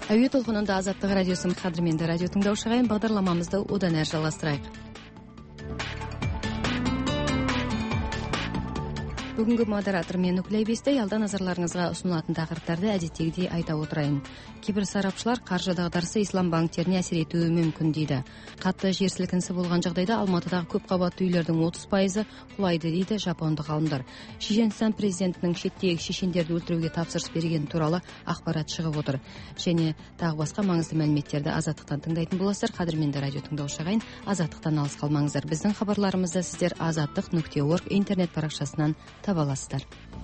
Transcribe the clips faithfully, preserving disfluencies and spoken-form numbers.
Әуе толқынында Азаттық радиосын қадірменді радио тыңдаушы ағайын, бағдарламамызды одан әрі жалғастырайық. Бүгінгі модератор мен Нүкілай Бестай. Алда назарларыңызға ұсынылатын тақырыптарды әдеттегідей айта отырайын. Кейбір сарапшылар қаржы дағдарысы ислам банктеріне әсер етуі мүмкін дейді. Қатты жер сілкінісі болған жағдайда Алматыдағы көп қабатты үйлердің отыз пайызы құлайды дейді жапондық ғалымдар. Шешенстан президентінің шеттегі шешендерді өлтіруге тапсырыс берген туралы ақпарат шығып отыр. Және тағы басқа маңызды мәліметтерді Азаттықтан тыңдайтын боласыздар. Қадірменді радио тыңдаушы ағайын, Азаттықтан алыс қалмаңыздар. Біздің хабарларымызды сіздер азаттық нүкте орг интернет парақшасынан таба аласыздар.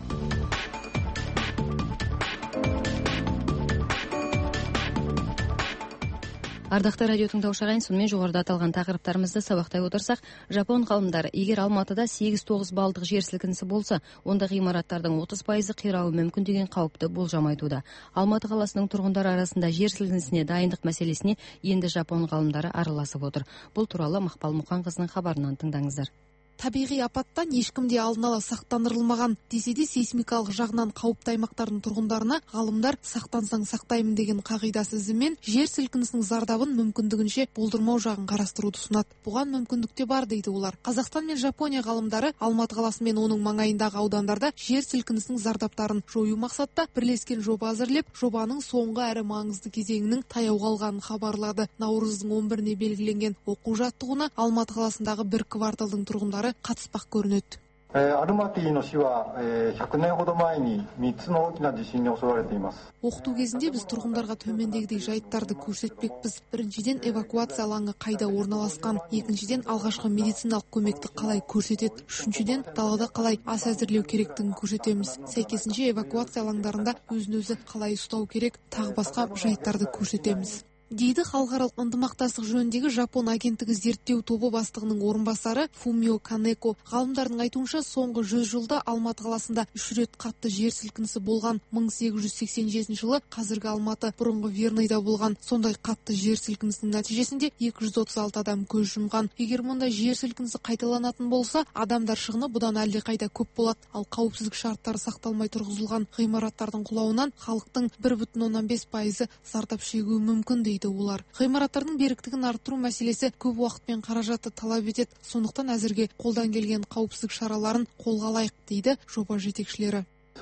Ардақты радио тыңдаушы ағайын, сонымен жоғарыда аталған тақырыптарымызды сабақтай отырсақ, жапон ғалымдары егер Алматыда сегіз тоғыз балдық жер сілкінісі болса, онда ғимараттардың отыз пайызы қирауы мүмкін деген қауіпті болжам айтуда. Алматы қаласының тұрғындары арасында жер сілкінісіне дайындық мәселесіне енді жапон ғалымдары араласып отыр. Бұл туралы Мақпал Мұқанқызының хабарынан тыңдаңыздар. Табиғи апаттан ешкімде алдын ала сақтандырылмаған десе де сейсмикалық жағынан қауіпті аймақтардың тұрғындарына ғалымдар сақтансаң сақтаймын деген қағидасы ізімен жер сілкінісінің зардабын мүмкіндігінше болдырмау жағын қарастыруды ұсынады. Бұған мүмкіндік те бар дейді олар. Қазақстан мен Жапония ғалымдары Алматы қаласы мен оның маңайындағы аудандарда жер сілкінісінің зардаптарын жою мақсатта бірлескен жоба әзірлеп, жобаның соңғы әрі маңызды кезеңінің таяу қалғанын хабарлады. Наурыздың он біріне белгіленген оқу жаттығуына Алматы қаласындағы бір кварталдың тұрғындары қатыспақ көрінеді. アルマティの市はひゃくねんほど前にみっつの大きな地震に襲われています。 Оқыту кезінде біз тұрғындарға төмендегідей жайттарды көрсетпекпіз. Біріншіден, эвакуация алаңы қайда орналасқан, екіншіден, алғашқы медициналық көмекті қалай көрсетеді, үшіншіден, далада қалай ас әзірлеу керектігін көрсетеміз. Сәйкесінше эвакуация алаңдарында өзін-өзі қалай ұстау керек, тағы басқа жайттарды көрсетеміз. Дейді халықаралық ынтымақтастық жөніндегі Жапон агенттігі зерттеу тобы бастығының орынбасары Фумио Канеко. Ғалымдардың айтуынша, соңғы жүз жылда Алматы қаласында үш рет қатты жер сілкінісі болған. мың сегіз жүз сексен жетінші жылы қазіргі Алматы бұрынғы Верныйда болған. Сондай қатты жер сілкінісінің нәтижесінде екі жүз отыз алты адам көз жұмған. Егер мұнда жер сілкінісі қайталанатын болса, адамдар шығыны бұдан әлде қайда көп болады. Ал қауіпсіздік шарттары сақталмай тұрғызылған ғимараттардың құлауынан халықтың бір бүтін оннан бес пайызы зардап шегуі мүмкін дейді олар. Ғимараттардың беріктігін арттыру мәселесі көп уақыт пен қаражатты талап етеді. Сондықтан әзірге қолдан келген қауіпсіздік шараларын қолға алайық дейді жоба жетекшілері.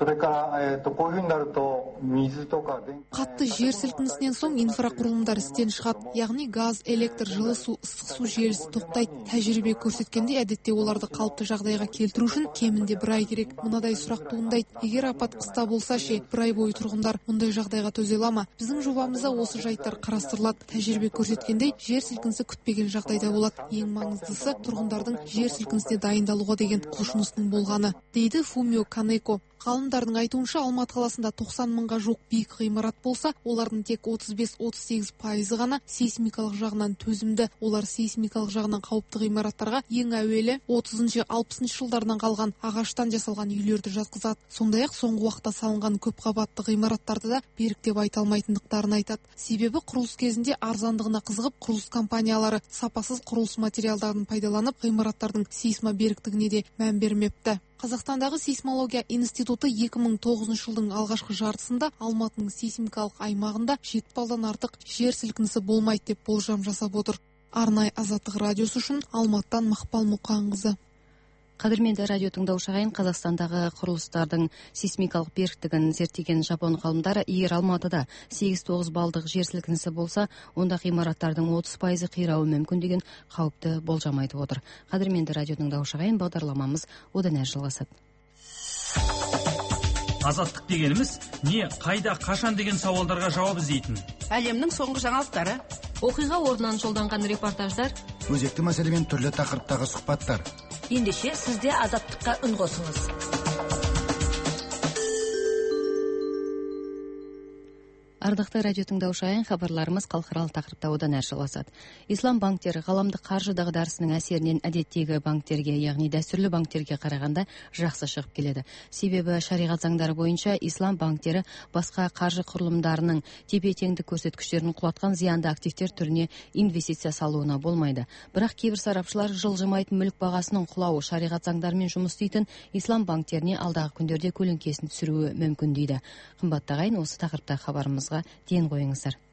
Қатты жер сілкінісінен соң инфрақұрылымдар істен шығады, яғни газ, электр, жылы су, ыстық су желісі тоқтайды. Тәжірибе көрсеткенде әдетте оларды қалыпты жағдайға келтіру үшін кемінде бір ай керек. Мынадай сұрақ туындайды: егер апат қыста болса ше, бір ай бойы тұрғындар мұндай жағдайға төзе ала ма? Біздің жобамызда осы жайттар қарастырылады. Тәжірибе көрсеткендей, жер сілкінісі күтпеген жағдайда болады. Ең маңыздысы тұрғындардың жер сілкінісіне дайындалуға деген құлшынысының болғаны, дейді Фумио Канеко. Ғалымдардың айтуынша, Алматы қаласында тоқсан мыңға жоқ биік ғимарат болса, олардың тек отыз бес отыз сегіз пайызы ғана сейсмикалық жағынан төзімді. Олар сейсмикалық жағынан қауіпті ғимараттарға ең әуелі отызыншы алпысыншы жылдардан қалған ағаштан жасалған үйлерді жатқызады. Сондай-ақ соңғы уақытта салынған көп қабатты ғимараттарды да берік деп айта алмайтындықтарын айтады. Себебі құрылыс кезінде арзандығына қызығып, құрылыс компаниялары сапасыз құрылыс материалдарын пайдаланып, ғимараттардың сейсма беріктігіне де мән бермепті. Қазақстандағы сейсмология институты екі мың тоғызыншы жылдың алғашқы жартысында Алматының сейсмикалық аймағында жеті балдан артық жер сілкінісі болмайды деп болжам жасап отыр. Арнайы Азаттық радиосы үшін Алматыдан Мақпал Мұқанқызы. Қадірменді радио тыңдаушы ағайын, Қазақстандағы құрылыстардың сейсмикалық беріктігін зерттеген жапон ғалымдары егер Алматыда сегіз тоғыз балдық жер сілкінісі болса, онда ғимараттардың отыз пайызы қирауы мүмкін деген қауіпті болжам айтып отыр. Қадірменді радио тыңдаушы ағайын, бағдарламамыз одан әрі жалғасады. Азаттық дегеніміз не, қайда, қашан деген сауалдарға жауап іздейтін. Әлемнің соңғы жаңалықтары, оқиға орнынан жолданған репортаждар, өзекті мәселемен түрлі тақырыптағы сұхбаттар. Ендеше сізде азаттыққа үн қосыңыз. Ардақты радио тыңдаушы ағайын, хабарларымыз халықаралық тақырыпта одан әрі жалғасады. Ислам банктері ғаламдық қаржы дағдарысының әсерінен әдеттегі банктерге, яғни дәстүрлі банктерге қарағанда жақсы шығып келеді. Себебі шариғат заңдары бойынша ислам банктері басқа қаржы құрылымдарының тепе-теңдік көрсеткіштерін құлатқан зиянды активтер түріне инвестиция салуына болмайды. Бірақ кейбір сарапшылар жылжымайтын мүлік бағасының құлауы шариғат заңдарымен жұмыс істейтін ислам банктеріне алдағы күндерде көлеңкесін түсіруі мүмкін дейді. Қымбатты ағайын, осы тақырыпта хабарымызға ден қойыңыздар.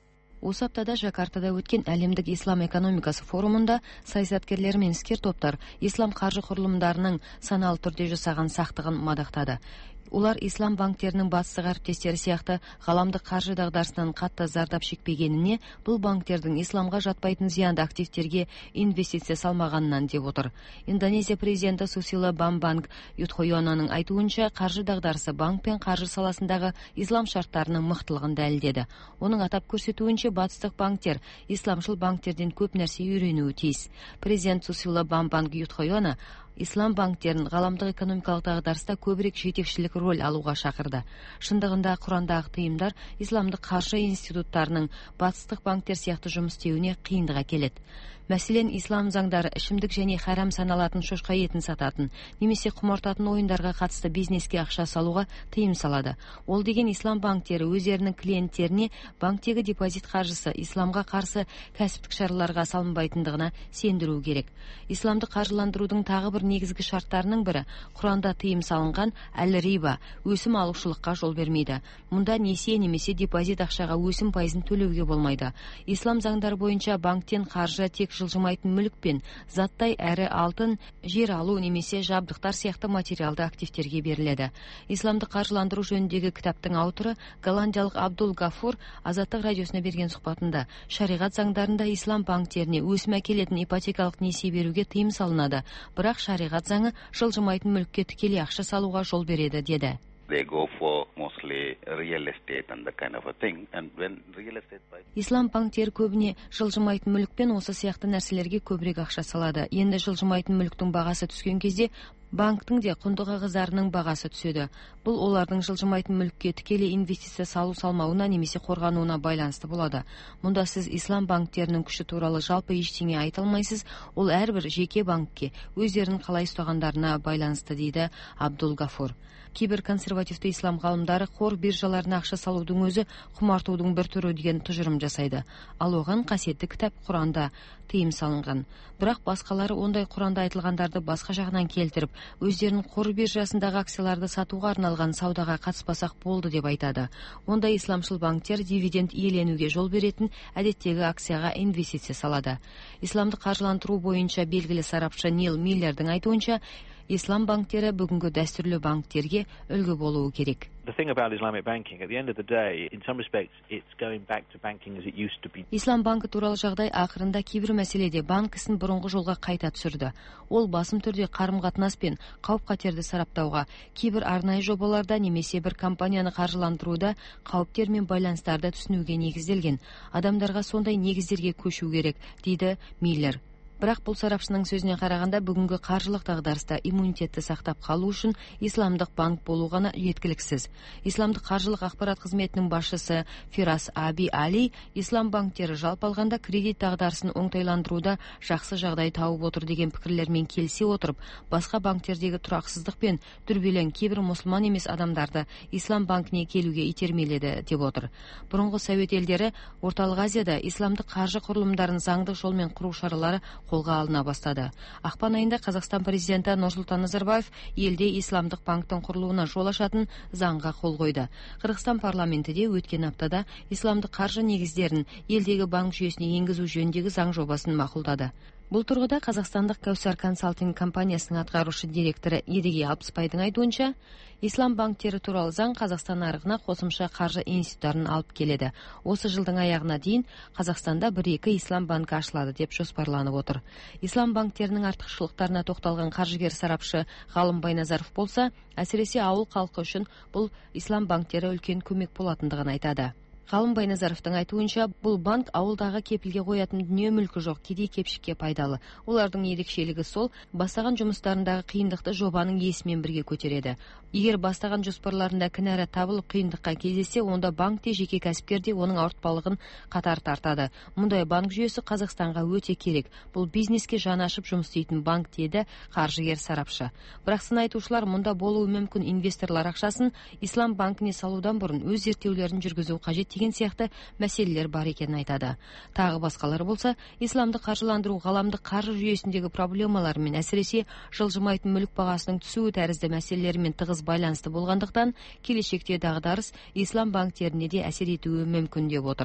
Осы аптада Жакартада өткен әлемдік ислам экономикасы форумында саясаткерлер мен іскер топтар ислам қаржы құрылымдарының саналы түрде жасаған сақтығын мадақтады. Олар ислам банктерінің батыстық әріптестері сияқты ғаламдық қаржы дағдарысынан қатты зардап шекпегеніне, бұл банктердің исламға жатпайтын зиянды активтерге инвестиция салмағанынан деп отыр. Индонезия президенті Сусила Бамбанг Юдхойононың айтуынша, қаржы дағдарысы банк пен қаржы саласындағы ислам шарттарының мықтылығын дәлелдеді. Оның атап көрсетуінше, батыстық банктер исламшыл банктерден көп нәрсе үйренуі тиіс. Президент Сусила Бамбанг Юдхойоно ислам банктерін ғаламдық экономикалық дағдарыста көбірек жетекшілік роль алуға шақырды. Шындығында Құрандағы тыйымдар исламдық қаржы институттарының батыстық банктер сияқты жұмыс істеуіне қиындық әкеледі. Мәселен, ислам заңдары ішімдік және харам саналатын шошқа етін сататын, немесе құмартатын ойындарға қатысты бизнеске ақша салуға тыйым салады. Ол деген ислам банктері өздерінің клиенттеріне банктегі депозит қаржысы исламға қарсы кәсіптік шараларға салынбайтындығына сендіру керек. Исламды қаржыландырудың тағы бір негізгі шарттарының бірі Құранда тыйым салынған әл-риба, өсім алушылыққа жол бермейді. Мұнда несие немесе депозит ақшаға өсім пайызын төлеуге болмайды. Ислам заңдары бойынша банктен қаржы тек жылжымайтын мүлік пен заттай әрі алтын, жер алу немесе жабдықтар сияқты материалды активтерге беріледі. Исламды қаржыландыру жөніндегі кітаптың авторы голландиялық Абдул Гафур Азаттық радиосына берген сұхбатында, шариғат заңдарында ислам банктеріне өсім әкелетін ипотекалық несие беруге тыйым салынады, бірақ шариғат заңы жылжымайтын мүлікке тікелей ақша салуға жол береді деді. They go for mostly real estate and the kind of a thing. And when real estate buy... Ислам банктері көбіне жылжымайтын мүлікпен осы сияқты нәрселерге көбірек ақша салады. Енді жылжымайтын мүліктің бағасы түскен кезде банктың де құнды қағаздарының бағасы түседі. Бұл олардың жылжымайтын мүлікке тікелей инвестиция салу салмауына немесе қорғануына байланысты болады. Мұнда сіз ислам банктерінің күші туралы жалпы ештеңе айта алмайсыз, ол әрбір жеке банкке өздерін қалай ұстағандарына байланысты, дейді Абдул Гафур. Кейбір консервативті ислам ғалымдары қор биржаларына ақша салудың өзі құмартудың бір түрі деген тұжырым жасайды. Ал оған қасиетті кітап Құранда тыйым салынған. Бірақ басқалары ондай Құранда айтылғандарды басқа жағынан келтіріп, өздерінің қор биржасындағы акцияларды сатуға арналған саудаға қатыспасақ болды деп айтады. Онда исламшыл банктер дивиденд иеленуге жол беретін әдеттегі акцияға инвестиция салады. Исламды қаржыландыру бойынша белгілі сарапшы Нил Миллердің айтуынша, ислам банктері бүгінгі дәстүрлі банктерге үлгі болуы керек. The thing about Islamic banking, at the end of the day, in some respects, it's going back to banking as it used to be. Ислам банкі туралы жағдай ақырында кейбір мәселеде банк ісін бұрынғы жолға қайта түсірді. Ол басым түрде қарым-қатынас пен қауіп-қатерді сараптауға, кейбір арнайы жобаларда немесе бір компанияны қаржыландыруда қауіптер мен байланыстарды түсінуге негізделген. Адамдарға сондай негіздерге көшу керек, дейді Миллер. Бірақ бұл сарапшының сөзіне қарағанда, бүгінгі қаржылық дағдарыста иммунитетті сақтап қалу үшін исламдық банк болу ғана жеткіліксіз. Исламдық қаржылық ақпарат қызметінің басшысы Фирас Аби Али, ислам банктері жалпы алғанда кредит дағдарысын оңтайландыруда жақсы жағдай тауып отыр деген пікірлермен келісе отырып, басқа банктердегі тұрақсыздық пен дүрбелең кейбір мұсылман емес адамдарды ислам банкіне келуге итермеледі деп отыр. Бұрынғы Совет елдері Орталық Азияда исламдық қаржы құрылымдарын заңдық жолмен құру шаралары қолға алына бастады. Ақпан айында Қазақстан президенті Нұрсұлтан Назарбаев елде исламдық банктың құрылуына жол ашатын заңға қол қойды. Қырғызстан парламенті де өткен аптада исламдық қаржы негіздерін елдегі банк жүйесіне енгізу жөніндегі заң жобасын мақұлдады. Бұл тұрғыда қазақстандық Кәусар консалтинг компаниясының атқарушы директоры Едіге Алпысбайдың айтуынша, ислам банктері туралы заң Қазақстан нарығына қосымша қаржы институттарын алып келеді. Осы жылдың аяғына дейін Қазақстанда бір-екі ислам банкі ашылады деп жоспарланып отыр. Ислам банктерінің артықшылықтарына тоқталған қаржыгер сарапшы Ғалым Байназаров болса, әсіресе ауыл халқы үшін бұл ислам банктері үлкен көмек болатындығын айтады. Ғалым Байназаровтың айтуынша, бұл банк ауылдағы кепілге қоятын дүние мүлкі жоқ, кедей-кепшікке пайдалы. Олардың ерекшелігі сол, бастаған жұмыстарындағы қиындықты жобаның иесімен бірге көтереді. Егер бастаған жоспарларында кінәрі табылып қиындыққа кездессе, онда банк те жеке кәсіпкер де оның ауыртпалығын қатар тартады. Мұндай банк жүйесі Қазақстанға өте керек. Бұл бизнеске жан ашып жұмыс істейтін банк, деді қаржыгер сарапшы. Бірақ сын айтушылар, мұнда болуы мүмкін инвесторлар ақшасын ислам банкіне салудан бұрын өз зерттеулерін жүргізу қажет деген сияқты мәселелер бар екенін айтады. Тағы басқалар болса, исламды қаржыландыру ғаламдық қаржы жүйесіндегі проблемалар мен әсіресе жылжымайтын мүлік бағасының түсуі тәрізді мәселелермен тығыз байланысты болғандықтан, келешекте дағдарыс ислам банктеріне де әсер етуі мүмкін деп отыр.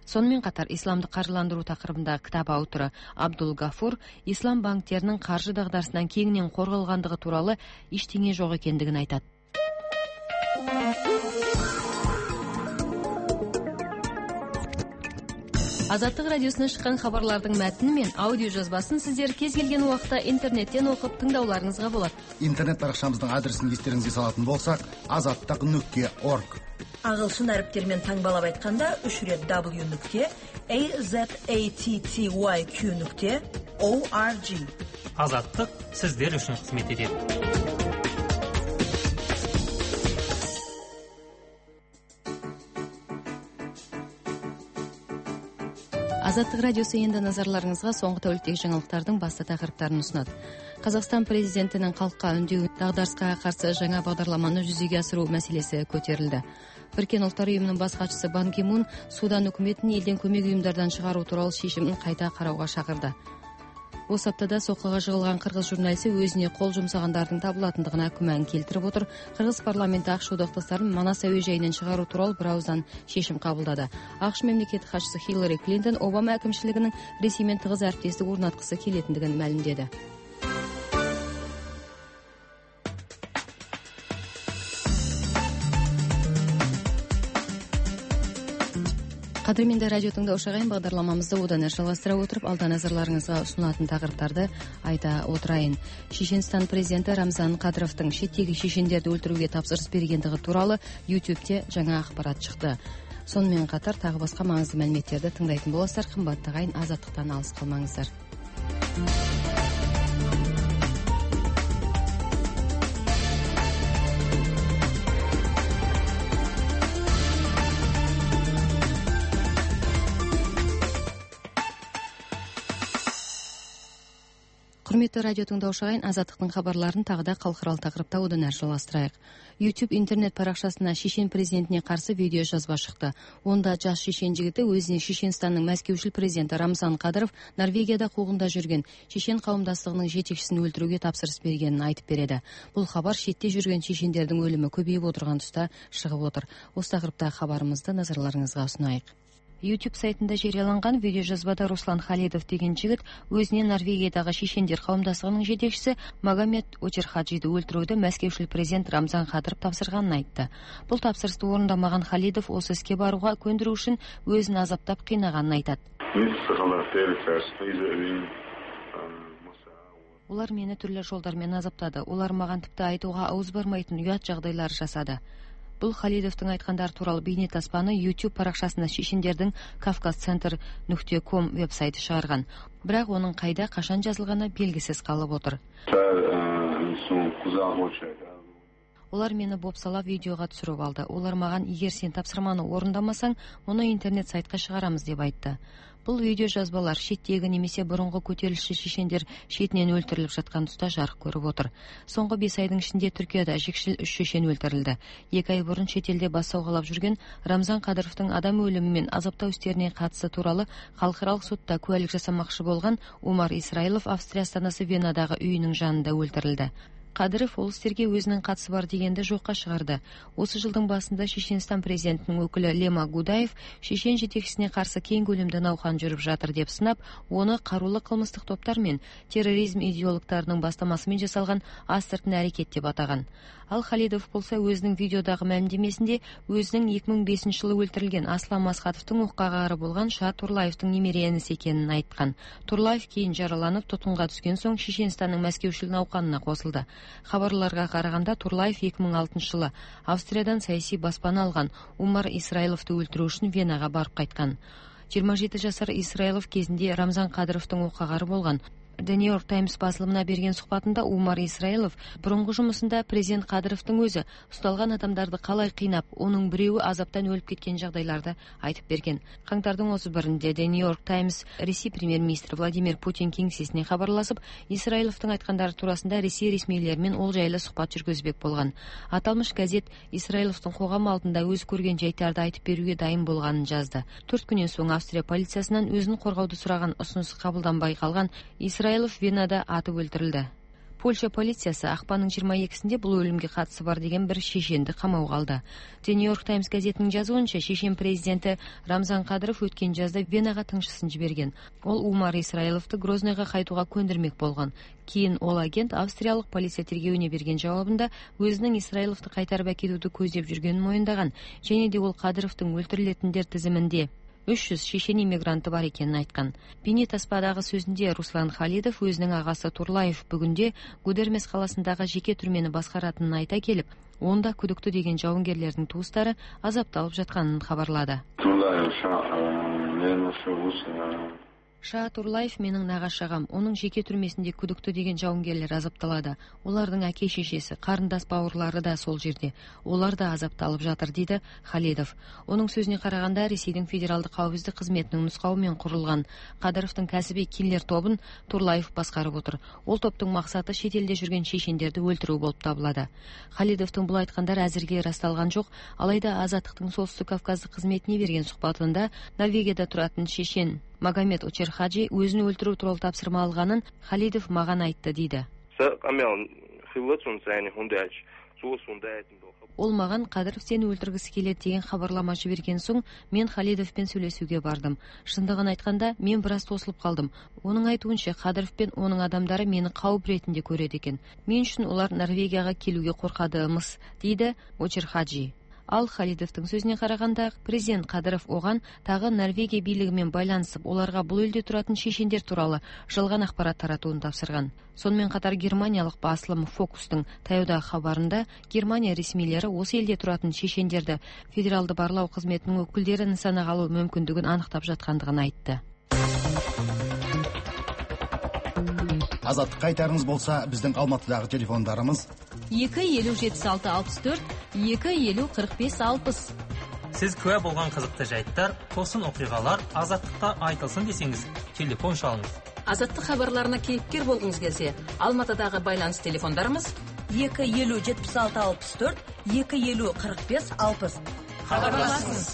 Сонымен қатар исламды қаржыландыру тақырыбындағы кітап авторы Абдул Гафур ислам банктерінің қаржы дағдарысынан кеңінен қорғалғандығы туралы ештеңе жоқ екендігін айтады. Азаттық радиосынан шыққан хабарлардың мәтіні мен аудио жазбасын сіздер кез келген уақытта интернеттен оқып тыңдауларыңызға болады. Интернет парақшамыздың адресін естеріңізге салатын болсақ, азаттық нүкте орг. Ағылшын әріптермен таңбалап айтқанда үш рет w нүкте azatty нүкте org. Азаттық сіздер үшін қызмет етеді. Азаттық радиосы енді назарларыңызға соңғы тәуліктегі жаңалықтардың басты тақырыптарын ұсынады. Қазақстан президентінің халыққа үндеу дағдарысқа қарсы жаңа бағдарламаны жүзеге асыру мәселесі көтерілді. Біріккен ұлттар ұйымының бас хатшысы Бан Ки Мун Судан үкіметін елден көмек ұйымдардан шығару туралы шешімін қайта қарауға шақырды. Осы аптада соққыға жығылған қырғыз журналисі өзіне қол жұмсағандардың табылатындығына күмән келтіріп отыр. Қырғыз парламенті ақш одақтастарын Манас әуежайынан шығару туралы бірауыздан шешім қабылдады. ақш мемлекеттік хатшысы Хиллари Клинтон Обама әкімшілігінің Ресеймен тығыз әріптестік орнатқысы келетіндігін мәлімдеді. Қадірменді радио тыңдаушы ағайын, бағдарламамызды одан әрі жалғастыра отырып, алда назарларыңызға ұсынатын тақырыптарды айта отырайын. Шешенстан президенті Рамзан Кадыровтың шеттегі шешендерді өлтіруге тапсырыс бергендігі туралы ютубте жаңа ақпарат шықты. Сонымен қатар тағы басқа маңызды мәліметтерді тыңдайтын боласыздар. Қымбатты ағайын, азаттықтан алыс қалмаңыздар. Құрметті радио тыңдаушы ағайын, азаттықтың хабарларын тағы да халықаралық тақырыпта одан әрі жалғастырайық. YouTube интернет парақшасына Шешен президентіне қарсы видео жазба шықты. Онда жас шешен жігіті өзіне Шешенстанның мәскеушіл президенті Рамзан Кадыров Норвегияда қуғында жүрген шешен қауымдастығының жетекшісін өлтіруге тапсырыс бергенін айтып береді. Бұл хабар шетте жүрген шешендердің өлімі көбейіп отырған тұста шығып отыр. Осы тақырыпта хабарымызды назарларыңызға ұсынайық. YouTube сайтында жарияланған видеожазбада Руслан Халидов деген жігіт өзіне Норвегиядағы шешендер қауымдастығының жетекшісі Магомед Очерхаджиді өлтіруді мәскеушіл президент Рамзан Кадыров тапсырғанын айтты. Бұл тапсырысты орындамаған Халидов осы іске баруға көндіру үшін өзін азаптап қинағанын айтады. Олар мені түрлі жолдармен азаптады. Олар маған тіпті айтуға ауыз бармайтын ұят жағдайлар жасады. Бұл Халидовтың айтқандар туралы бейнетаспаны YouTube парақшасында шешендердің кавказ центр нүкте ком веб-сайты шығарған. Бірақ оның қайда қашан жазылғаны белгісіз қалып отыр. Олар мені бопсалап видеоға түсіріп алды. Олар маған, егер сен тапсырманы орындамасаң, оны интернет сайтқа шығарамыз деп айтты. Бұл видео жазбалар шеттегі немесе бұрынғы көтерілісші шешендер шетінен өлтіріліп жатқан тұста жарық көріп отыр. Соңғы бес айдың ішінде Түркияда жекшіл үш шешен өлтірілді. Екі ай бұрын шетелде бас сауғалап жүрген Рамзан Кадыровтың адам өлімі мен азаптау істеріне қатысы туралы халықаралық сотта куәлік жасамақшы болған Умар Исраилов Австрия астанасы Венадағы үйінің жанында өлтірілді. Кадыров ол істерге өзінің қатысы бар дегенді жоққа шығарды. Осы жылдың басында Шешенстан президентінің өкілі Лема Гудаев шешен жетекшісіне қарсы кең көлемді науқан жүріп жатыр деп сынап, оны қарулы қылмыстық топтар мен терроризм идеологтарының бастамасымен жасалған астыртын әрекет деп атаған. Ал Халидов болса өзінің видеодағы мәлімдемесінде өзінің екі мың бесінші жылы өлтірілген Аслан Масхатовтың оққағары болған Ша Турлаевтың немере інісі екенін айтқан. Турлаев кейін жараланып тұтқынға түскен соң Шешенстанның мәскеушіл науқанына қосылды. Хабарларға қарағанда Турлаев екі мың алтыншы жылы Австриядан саяси баспана алған Умар Исраиловты өлтіру үшін Венаға барып қайтқан. жиырма жеті жасар Исраилов кезінде Рамзан Кадыровтың оққағары болған. The New York Times басылымына берген сұхбатында Умар Исраилов бұрынғы жұмысында президент Кадыровтың өзі ұсталған адамдарды қалай қинап, оның біреуі азаптан өліп кеткен жағдайларды айтып берген. Қаңтардың отыз бірінде The New York Times Ресей премьер-министрі Владимир Путин кеңсесіне хабарласып, Исраиловтың айтқандары турасында Ресей ресмилерімен ол жайлы сұхбат жүргізбек болған. Аталмыш газет Исраиловтың қоғам алдында өзі көрген жайттарды айтып беруге дайын болғанын жазды. Төрт күннен соң Австрия полициясынан өзін қорғауды сұраған ұсынысы қабылданбай қалған Исраилов Венада атып өлтірілді. Польша полициясы ақпанның жиырма екісінде бұл өлімге қатысы бар деген бір шешенді қамауға алды. The New York Times газетінің жазуынша, шешен президенті Рамзан Кадыров өткен жазда Венаға тыңшысын жіберген. Ол Умар Исраиловты Грозныйға қайтуға көндірмек болған. Кейін ол агент австриялық полиция тергеуіне берген жауабында өзінің Исраиловты қайтарып әкетуді көздеп жүргенін мойындаған, және де ол Кадыровтың өлтірілетіндер тізімінде үш жүз шешен иммигранты бар екенін айтқан. Бейнетаспадағы сөзінде Руслан Халидов өзінің ағасы Турлаев бүгінде Гудермес қаласындағы жеке түрмені басқаратынын айта келіп, онда күдікті деген жауынгерлердің туыстары азапталып жатқанын хабарлады. Ша Турлаев менің нағашағам, оның жеке түрмесінде күдікті деген жауынгерлер азапталады. Олардың әке-шешесі, қарындас бауырлары да сол жерде. Олар да азапталып жатыр, дейді Халидов. Оның сөзіне қарағанда, Ресейдің федералды қауіпсіздік қызметінің нұсқауымен құрылған Кадыровтың кәсіби киллер тобын Турлаев басқарып отыр. Ол топтың мақсаты шетелде жүрген шешендерді өлтіру болып табылады. Халидовтың бұл айтқандар әзірге расталған жоқ, алайда Азаттықтың Солтүстік Кавказдық қызметіне берген сұхбатында Норвегияда тұратын шешен Магомед Очерхаджи өзін өлтіру туралы тапсырма алғанын Халидов маған айтты, дейді. Ол маған Кадыров сені өлтіргісі келеді деген хабарлама жіберген соң, мен Халидовпен сөйлесуге бардым. Шындығын айтқанда, мен біраз тосылып қалдым. Оның айтуынша, Кадыров пен оның адамдары мені қауіп ретінде көреді екен. Мен үшін олар Норвегияға келуге қорқады-мыс, дейді Очерхаджи. Ал Халидовтың сөзіне қарағанда, президент Кадыров оған тағы Норвегия билігімен байланысып, оларға бұл елде тұратын шешендер туралы жалған ақпарат таратуын тапсырған. Сонымен қатар германиялық басылым Фокустың таяудағы хабарында Германия ресмилері осы елде тұратын шешендерді федералды барлау қызметінің өкілдері нысанаға алу мүмкіндігін анықтап жатқандығын айтты. Азаттық қайтарыңыз болса, біздің Алматыдағы телефондарымыз екі елу жетпіс алты алпыс төрт, екі елу қырық бес алпыс. Сіз куә болған қызықты жайттар, тосын оқиғалар Азаттықта айтылсын десеңіз, телефон шалыңыз. Азаттық хабарларына кейіпкер болғыңыз келсе, Алматыдағы байланыс телефондарымыз екі елу жетпіс алты алпыс төрт, екі елу қырық бес алпыс. Хабарласыңыз.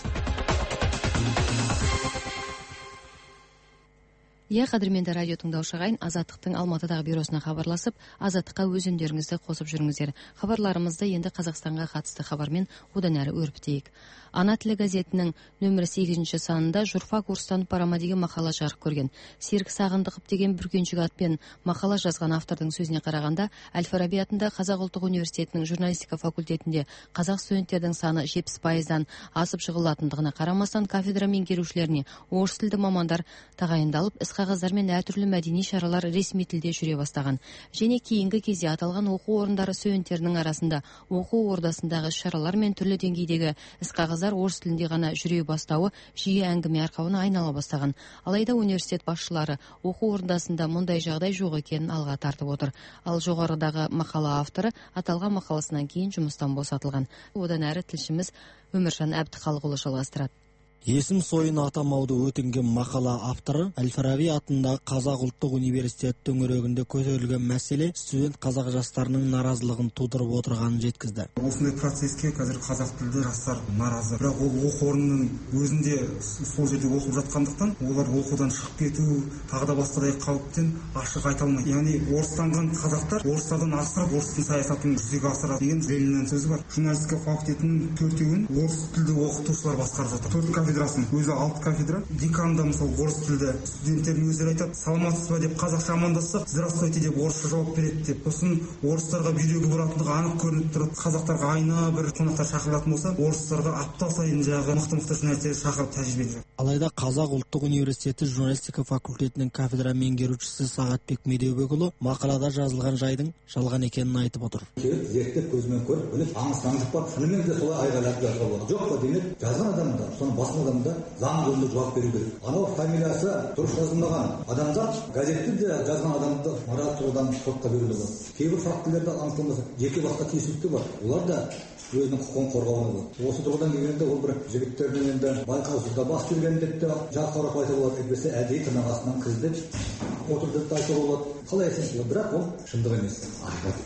Иә, қадірменді радио тыңдаушы ағайын, Азаттықтың Алматыдағы бюросына хабарласып, Азаттыққа өз үндеріңізді қосып жүріңіздер. Хабарларымызды енді Қазақстанға қатысты хабармен одан әрі өрбітейік. Ана тілі газетінің нөмірі сегізінші санында журфак орыстанып барама деген мақала жарық көрген. Серік Сағындықов деген бүркеншік атпен мақала жазған автордың сөзіне қарағанда, Әл-Фараби атындағы Қазақ ұлттық университетінің журналистика факультетінде қазақ студенттердің саны жетпіс пайыздан асып жығылатындығына қарамастан, кафедра меңгерушілеріне орыс тілді мамандар тағайындалып, іс-қағаздар мен әртүрлі мәдени шаралар ресми тілде жүре бастаған. Және кейінгі кезде аталған оқу орындары студенттерінің арасында оқу ордасындағы шаралар мен түрлі деңгейдегі іс-қағаздар орыс тілінде ғана жүре бастауы жиі әңгіме арқауына айнала бастаған. Алайда университет басшылары оқу ордасында мұндай жағдай жоқ екенін алға тартып отыр. Ал жоғарыдағы мақала авторы аталған мақаласынан кейін жұмыстан босатылған. Одан әрі тілшіміз Өміржан Әбдіхалықұлы жалғастырады. Есім сойын атамауды өтінген мақала авторы Әл-Фараби атындағы Қазақ ұлттық университет төңірегінде көтерілген мәселе студент қазақ жастарының наразылығын тудырып отырғанын жеткізді. Осындай процеске қазір қазақ тілді жастар наразы. Бірақ ол оқу орнының өзінде сол жерде оқып жатқандықтан, олар оқудан шығып кету, тағы да басқадай қауіптен ашық айта алмайды. Яғни орыстанған қазақтар орыстардан асырып, орыстың саясатын жүзеге асырады деген Лениннің сөзі бар. Журналистика факультетінің төртеуін орыс тілді оқытушылар басқарып жатыр. Төрт кафедрасын, өзі алты кафедра. Деканда мысалы орыс тілді студенттердің өздері айтады, саламатсыз ба деп қазақша амандассақ, здравствуйте деп орысша жауап береді деп. Сосын орыстарға бүйрегі бұратындығы анық көрініп тұрады. Қазақтарға айна бір қонақтар шақырылатын болса, орыстарға апта сайын жағы мықты-мықты журналистерді шақырып тәжірибе жүргізеді. Алайда Қазақ ұлттық университеті журналистика факультетінің кафедра меңгерушісі Сағатбек Медеубекұлы мақалада жазылған жайдың жалған екенін айтып отыр. Зерттеп көзімен көріп, біліп, аңыз-аңыз бар. Шынымен де солай айғайлап жазуға болады. Жоқ па демек, жазған адамда, соны басқан адамда заң жөнінде жауап беру керек. Анау фамилиясы дұрыс жазылмаған адамзат газетті де жазған адамды мораль тұрғыдан сотқа беруге болады. Кейбір фактілерді анықталмаса, жеке басқа тиісінше бар. Олар да өзінің құқығын қорғауына болады. Осы тұрғыдан келгенде ол бір жігіттердің енді байқаусызда бас жүрген деп те жақсырақ айтуға болады. Әйтпесе әдейі тырнақ астынан кірді отырды деп айтуға болады. Қалай айтсаңыз, бірақ ол шындық емес.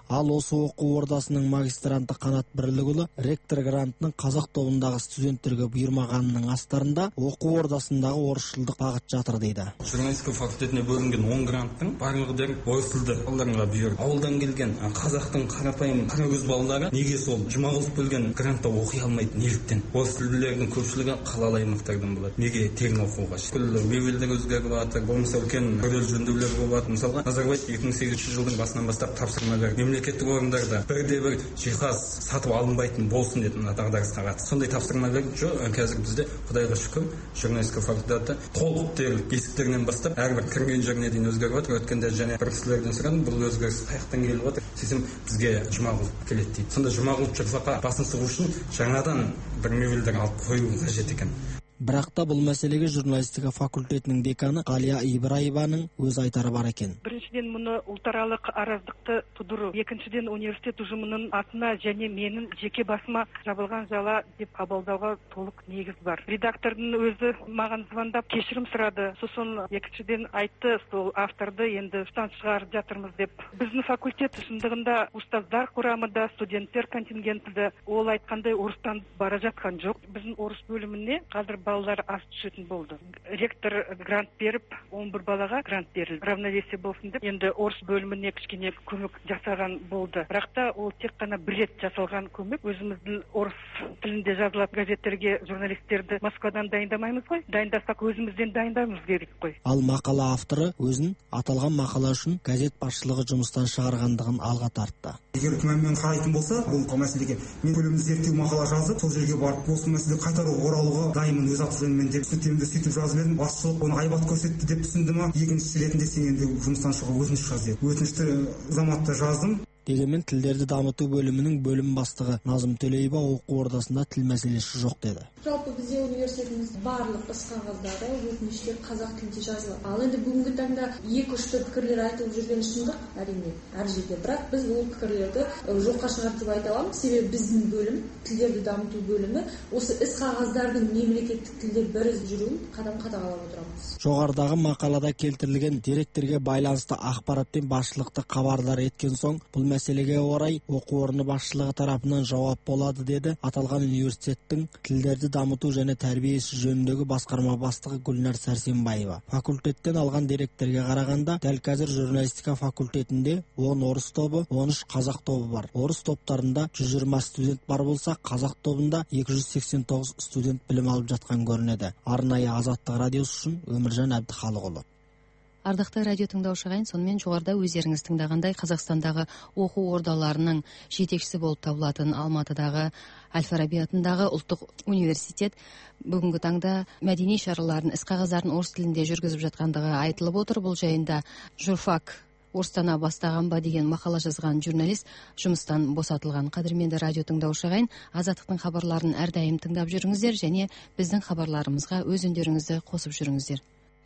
Ал осы оқу ордасының магистранты Қанат Бірлікұлы ректор грантының қазақ тобындағы студенттерге бұйырмағанының астарында оқу ордасындағы орысшылдық бағыт жатыр дейді. Журналистика факультетіне бөлінген он гранттың барлығы дерлік орыс тілді балаларға бұйырды. Ауылдан келген қазақтың қарапайым қарагөз балалары неге сол Жұмағұлов бөлген грантта оқи алмайды? Неліктен? Орыс тілділердің көпшілігі қалалы аймақтардан болады. Неге тегін оқуға? Күллі мебельдер өзгеріп жатыр, болмаса үлкен күрделі жөндеулер болып жатыр. Мысалға Назарбаев екі мың сегізінші жылдың басынан бастап тапсырма берді. Мемлекеттік орындарда бірде-бір жиһаз сатып алынбайтын болсын деді мына дағдарысқа қатысты. Сондай тапсырма берді. Жоқ, қазір бізде Құдайға шүкір журналистика факультеті толық дерлік есіктерінен бастап әрбір кірген жеріне дейін өзгеріп жатыр. Өткенде және бір кісілерден сұрадым, бұл өзгеріс қаяқтан келіп жатыр? Сөйтсем бізге Жұмағұлов келеді дейді. Сонда Жұмағұлов жұртқа басын сұғу үшін жаңадан бір мебельдер алып қою қажет екен. Бірақ та бұл мәселеге журналистика факультетінің деканы Ғалия Ибраеваның өз айтары бар екен. Біріншіден, мұны ұлтаралық араздықты тудыру. Екіншіден, университет ұжымының атына және менің жеке басыма жабылған жала деп қабылдауға толық негіз бар. Редактордың өзі маған звондап кешірім сұрады. Сосын екіншіден айтты, сол авторды енді штан шығарып жатырмыз деп. Біздің факультет шындығында ұстаздар құрамы да, студенттер контингенті де ол айтқандай орыстан бара жатқан жоқ. Біздің орыс бөліміне қазір балалар аз түсетін болды. Ректор грант беріп, он бір балаға грант берілді. Равновесие болсын деп, енді орыс бөліміне кішкене көмек жасаған болды. Бірақ та ол тек қана бір рет жасалған көмек. Өзіміздің орыс тілінде жазылатын газеттерге журналистерді Москвадан дайындамаймыз ғой. Дайындасақ өзімізден дайындаймыз керек қой. Ал мақала авторы өзін аталған мақала үшін газет басшылығы жұмыстан шығарғандығын алға тартты. Егер күмәнмен қарайтын болса, бұл мәселеге мен көлемді зерттеу мақала жазып, сол жерге барып, осы мәселе қайтару оралуға дайынмын өз аты-жөніммен деп сөйтемін де сөйтіп жазып едім. Басшылық оны айбат көрсетті деп түсінді ма? Екіншісі ретінде сен енді жұмыстан шығуға өтініш жаз деді. Өтінішті заматта жаздым. Дегенмен тілдерді дамыту бөлімінің бөлім бастығы Назым Төлеева оқу ордасында тіл мәселесі жоқ деді. Жалпы бізде университетіміз барлық іс қағаздары, өтініштер қазақ тілінде жазылады. Ал енді бүгінгі таңда екі-үшті пікірлер айтылып жүрген шындық, әрине, әр жерде. Бірақ біз ол пікірлерді жоққа шығарды деп айта аламыз. Себебі біздің бөлім, тілдерді дамыту бөлімі, осы іс қағаздардың мемлекеттік тілде біріз жүруін қадам қадағалап отырамыз. Жоғарыдағы мақалада келтірілген деректерге байланысты ақпаратпен басшылықты хабардар еткен соң, бұл мәселеге орай оқу орны басшылығы тарапынан жауап болады деді аталған университеттің тілдерді дамыту және тәрбиесі жөніндегі басқарма бастығы Гүлнар Сәрсенбаева. Факультеттен алған деректерге қарағанда, дәл қазір журналистика факультетінде он орыс тобы, он үш қазақ тобы бар. Орыс топтарында жүз жиырма студент бар болса, қазақ тобында екі жүз сексен тоғыз студент білім алып жатқан көрінеді. Арнайы Азаттық радиосы үшін Өміржан Әбдіхалықұлы. Ардақты радио тыңдаушы ағайын, сонымен жоғарыда өздеріңіз тыңдағандай Қазақстандағы оқу ордаларының жетекшісі болып табылатын Алматыдағы Әл-Фараби атындағы ұлттық университет бүгінгі таңда мәдени шараларын, іс қағаздарын орыс тілінде жүргізіп жатқандығы айтылып отыр. Бұл жайында журфак орыстана бастаған ба деген мақала жазған журналист жұмыстан босатылған. Қадірменді радио тыңдаушы ағайын, Азаттықтың хабарларын әрдайым тыңдап жүріңіздер және біздің хабарларымызға өз үндеріңізді қосып жүріңіздер.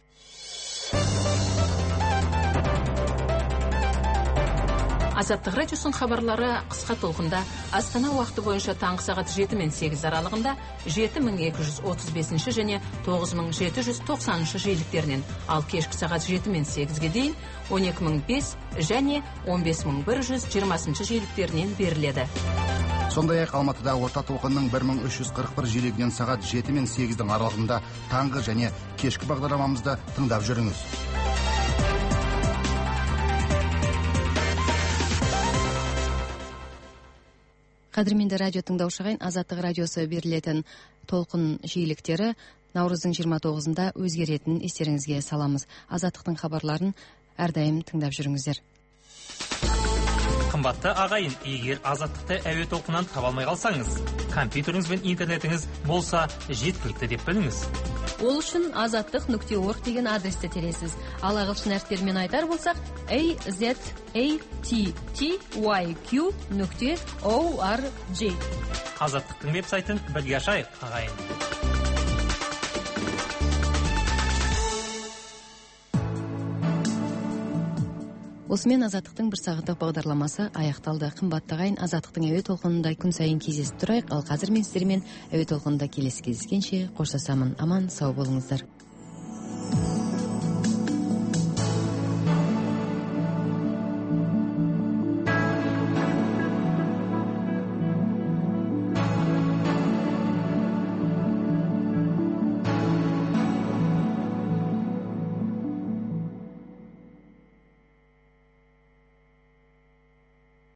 Азаттық радиосының хабарлары қысқа толқында Астана уақыты бойынша таңғы сағат жеті мен сегіз аралығында жеті мың екі жүз отыз бесінші және тоғыз мың жеті жүз тоқсаныншы жиіліктерінен, ал кешкі сағат жеті мен сегізге дейін он екі мың бес және он бес мың бір жүз жиырмасыншы жиіліктерінен беріледі. Сондай-ақ Алматыдағы орта толқынның бір мың үш жүз қырық бір жиілігінен сағат жеті мен сегіздің аралығында таңғы және кешкі бағдарламамызды тыңдап жүріңіз. Қадірменді радио тыңдаушы ағайын, Азаттық радиосы берілетін толқын жиіліктері наурыздың жиырма тоғызында өзгеретінін естеріңізге саламыз. Азаттықтың хабарларын әрдайым тыңдап жүріңіздер. Қымбатты ағайын, егер Азаттықты әуе толқынынан таба алмай қалсаңыз, компьютеріңіз бен интернетіңіз болса жеткілікті деп біліңіз. Ол үшін азаттық нүкте орг деген адресті тересіз. Ал ағылшын әріптерімен айтар болсақ a z a t t y q нүкте org. Азаттықтың веб-сайтын бірге ашайық, ағайын. Осымен Азаттықтың бір сағаттық бағдарламасы аяқталды. Қымбатты ағайын, Азаттықтың әуе толқынында күн сайын кездесіп тұрайық. Ал қазір мен сіздермен әуе толқынында келесі кездескенше қоштасамын. Аман сау болыңыздар.